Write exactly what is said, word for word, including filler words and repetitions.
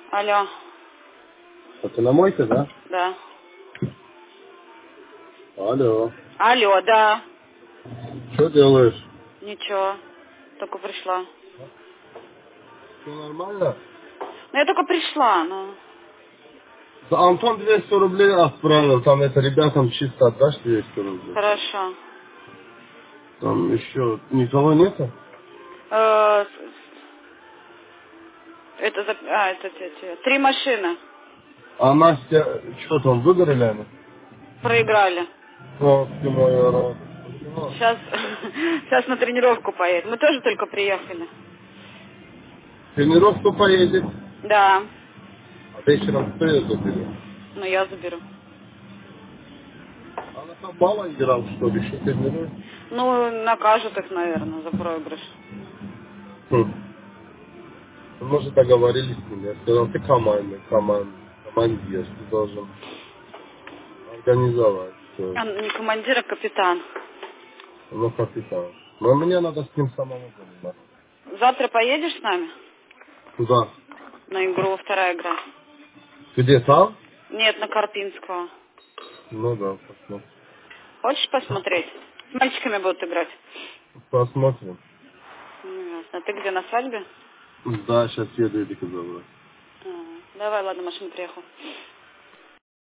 Алло. А ты на мойке, да? Да. Алло. Алло, да. Что делаешь? Ничего. Только пришла. Все нормально? Ну, я только пришла, ну. Да, Антон двести рублей отправил, там это ребятам чисто отдашь двести рублей. Хорошо. Там еще никого нету? Э, Это, за- а, это, те- те- три машины А Настя, что там, выиграли они? проиграли. О, ты моя рада. Почему? Сейчас, сейчас на тренировку поедем. Мы тоже только приехали. Тренировку поедет, Да. а вечером кто ее заберет? Ну, я заберу. Она там мало играл, что ли, еще тренирует? Ну, накажут их, наверное, за проигрыш. Хм. Мы же договорились с ними. Я сказал, ты командный, командный, командир, ты должен организовать все А, это. не командир, а капитан. Ну, капитан. Но мне надо с ним самому заниматься. Завтра поедешь с нами Куда? на игру, вторая игра? Где там? Нет, на Карпинского. Ну да, посмотрим. Хочешь посмотреть? С мальчиками будут играть. Посмотрим. Ну, ясно. А ты где, на свадьбе? Да, сейчас еду Эдика забрать. А, давай, ладно, машина приехала.